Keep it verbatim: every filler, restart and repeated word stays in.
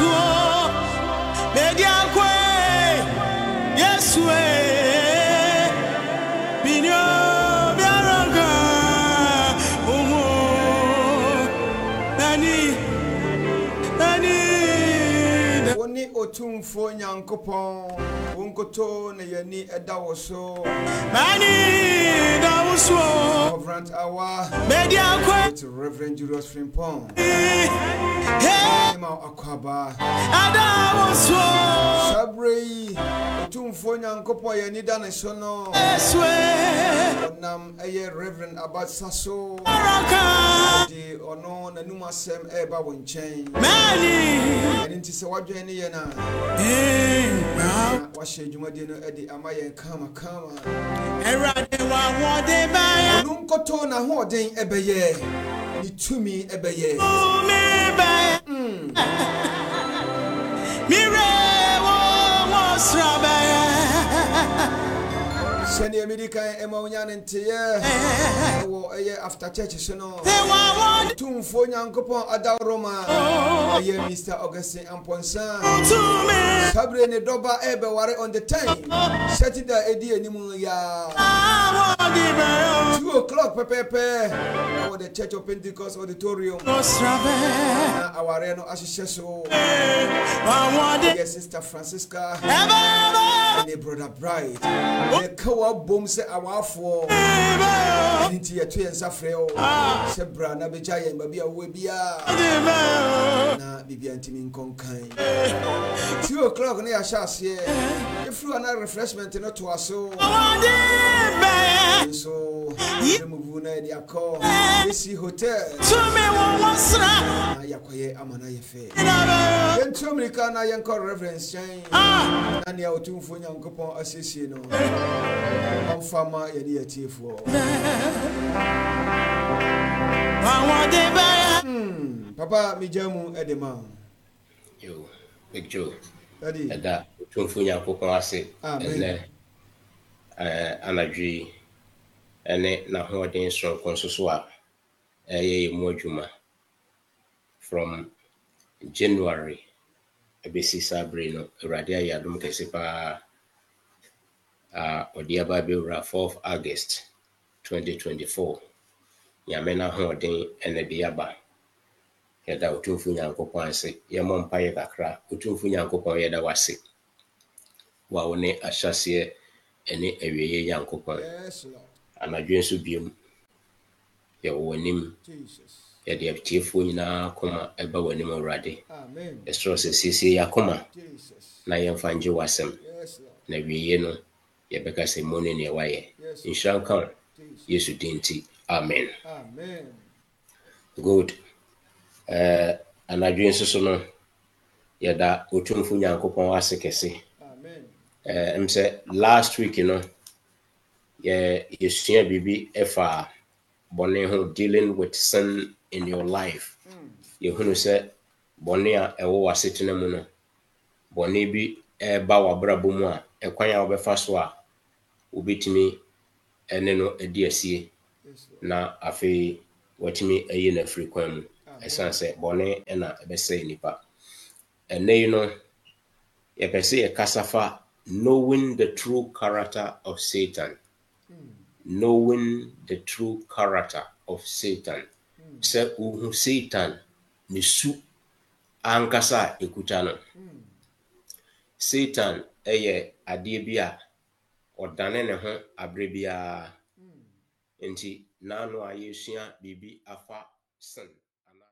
media kwe Yeswe binyo biaraga umo nani nani woni otumfo nyankopon wonkoto na yani edawoso nani dawoso Reverend Awa media kwe to Reverend Julius Frimpong hey ma akwaba adawoso sabrei otumfo nyankopon yani dane so no Yeswe nam eye Reverend Abatsaso baraka di ono nanum asem eba wonchen mani eni ntise wadwen ne ye na eh wahye dwumade no edi amaye kama kama erade wa wode baya onum koto na hoden ebeye ni tumi ebeye me baya mire wo wo srabaya sene america ema onyane nteye wo eye after church so no te wa wode tumfo nyankopon adawroma eye Mister Augustine Amponsa to me sabre ne doba ebe ware on the time Saturday edi enimu ya wode baya two o'clock pepepe na the Church of Pentecost auditorium wo srabaya na aware no ashishe so wa wode yes Sister Francisca eba and brother Bright the kawa bom se awafo eba nti yeto yensa freo se bra na beja yen ba bia wo bia eba na bibia ntimi nkonkan two o'clock na ya shase if you na refreshment no to aso wode baya so move na dia ko esi hotel to me wo wo sra na yakoye amana yefe eba yentu America na yenko reverence chain ah na ne otumfo nyankopon asiesie no amfama ye ne yatiefo wa wode baya hmm papa mijamu edema yo Big Joe daddy ada otumfo nyankopon ase ene eh anadwi ene na hoden so konsoso a eye mu adwuma from January ebesi sabre no awrade ayadum kese pa ah odiaba bewra fourth August twenty twenty-four nyamena hoden ene de yaba yeda otumfo nyankopon ase yemo mpaye kakra otumfo nyankopon yeda wase wa woni ahyase ene awieye nyankopon yes lord anadwen so biem ye wonim jesus yede aptiefo nyina koma eba wanim awrade amen estro se sisi yakoma jesus na yemfa nje wasem yes lord na wieye no yebeka se mone ne waye yes inshallah jesus yesu dinti amen amen good eh anadwen so so no yeda otumfo nyankopon wase kese amen eh emse last week you know ye yesua bibi efa bone ho dealing with sin in your life ye hunu se bone a ewo wasetena mu no bone bi e ba wabrabo mu a ekwan a obefa so a obetimi ene no edi asie yes lord na afi watimi ayi na free kwan mu esan se bone e na ebese nipa ene yi no ye pese ye kasafa knowing the true character of Satan. Knowing the true character of Satan. Se uhu Satan ni su ankasa ekuta no. Satan eye ade bia odane ne ho abre bia enti nanu ayesua bibi afa sin.